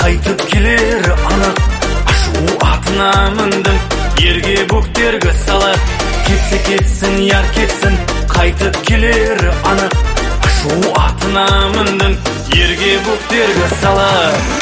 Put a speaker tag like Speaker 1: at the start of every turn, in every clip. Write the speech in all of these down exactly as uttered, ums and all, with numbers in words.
Speaker 1: қайтып келер анық. Ашу атына міндің, ерге бөктергі салып, кетсе кетсін, яр кетсін, қайтып келер анық. Ашу атына міндің, ерге бөктергі салып.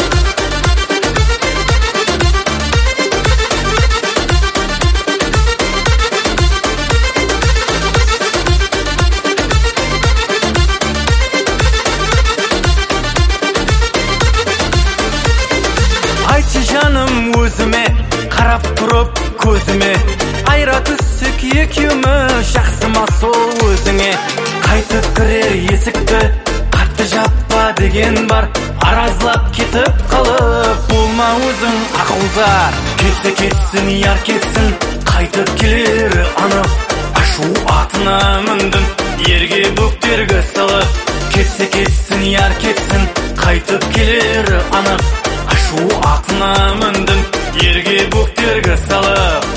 Speaker 1: Айтшы жаным өзіме, қарап тұрып көзіме, айра түссік екеуміз, жақсы ма сол өзіңе. Қайтып кірер есікті қатты жаппа деген бар, аразлап кетіп қалып, болма өзің ақылзар. Кетсе кетсін, яр кетсін, қайтып келер анық. Ашу атына міндің, ерге бөктергі салып, кетсе кетсін, яр кетсін, қайтып келер анық. Ашу атына міндің, ерге бөктергі салып.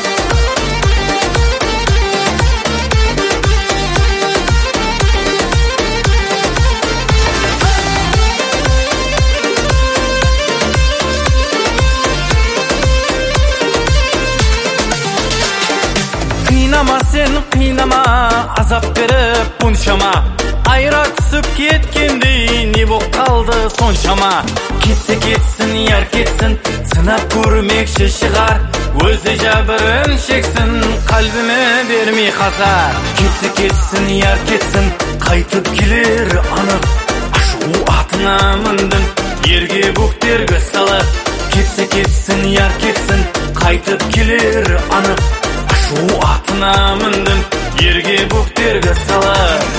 Speaker 1: Қинама сен, қинама, азап беріп бұншама, айра түсіп кеткендей не боп қалды соншама. Кетсе кетсін, яр кетсін, сынап көрмекші шығар, өзі жәбірін шексін, қалбіме бермей қазар. Кетсе кетсін, яр кетсін, қайтып келер анық. Ашу атына міндің, ерге бөктергі салып, кетсе кетсін, яр кетсін, қайтып келер анық. Ашу атына міндің, ерге бөктергі салып.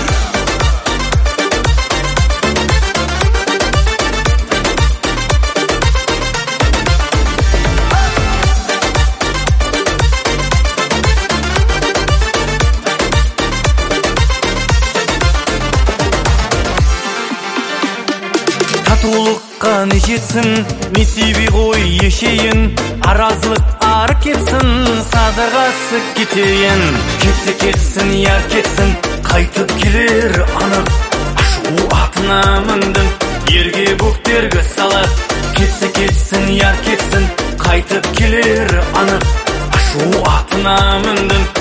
Speaker 1: Татулыққа не жетсін, несібе ғой ешейін, аразылық ар кетсін, садырғасы кетейін. Кетсе кетсін, яр кетсін, қайтып келер анық. Ашу атына міндің, ерге бөктергі салып, кетсе кетсін, яр кетсін, қайтып келер анық. Ашу атына міндің,